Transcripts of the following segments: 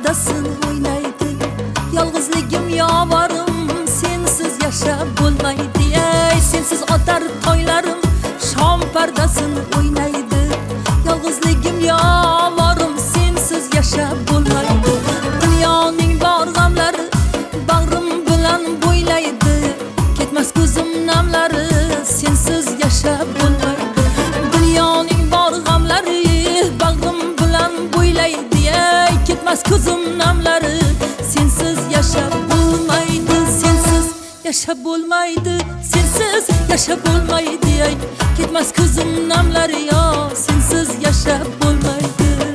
pardasini o'ynaydi. Yolg'izligim yovarim, sensiz yashab bo'lmaydi. Ey sensiz otar toylarim, shom pardasini o'ynaydi. Yolg'izligim yovarim, sensiz yashab bo'lmaydi. Dunyoning bor g'amlari bag'rim bilan bo'ylaydi. Ketmas ko'zim namlari, sensiz yashab bo'lmaydi. Dunyoning bor g'amlari bag'rim bilan bo'ylaydi. Ey ketmas ko'zim namlari, sensiz yashab bo'lmaydi. Sensiz yashab bo'lmaydi. Sensiz yashab bo'lmaydi. Ey ketmas ko'zim namlari, yo sensiz yashab bo'lmaydi.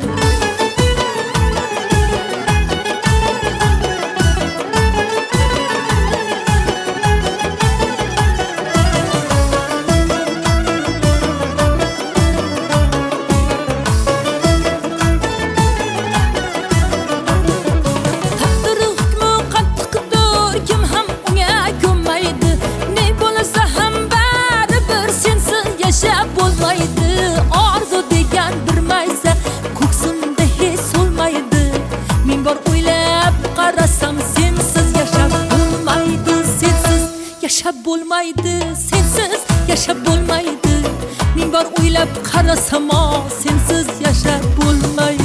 Orzu degan bir maysa ko'ksimda hech so'lmaydi. Men bor o'ylab qarasam, sensiz yashab bo'lmaydi. Sensiz yashab bo'lmaydi. Sensiz yashab bo'lmaydi. Men bor o'ylab qarasam, sensiz yashab bo'lmaydi.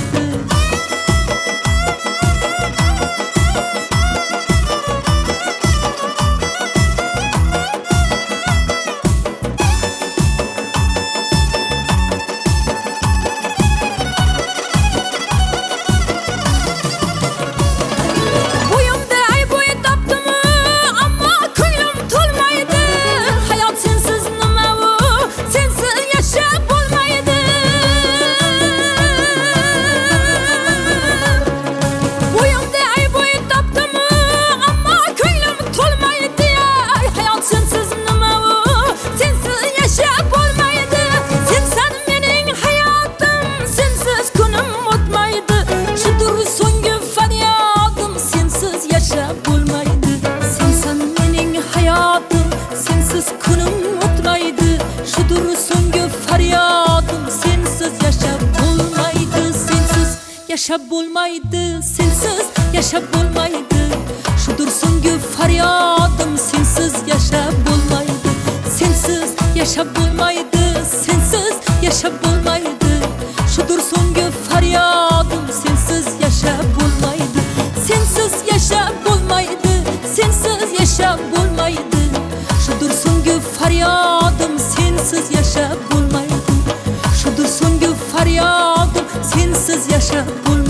Sensiz kunim o'tmaydi, shudur so'nggi faryodim. Sensiz yashab bo'lmaydi. Sensiz yashab bo'lmaydi. Sensiz yashab bo'lmaydi. Shudur so'nggi faryodim. Sensiz yashab bo'lmaydi. Sensiz yashab bo'lmaydi. Sensiz yashab bo'lmaydi. Shudur so'nggi faryodim. Sensiz yashab bo'lmaydi. Sensiz yashab bo'lmaydi. Sensiz yashab bo'lmaydi. Shudur so'nggi faryodim, sensiz yashab bo'lmaydi. Shudur so'nggi faryodim, sensiz yashab bo'lmaydi.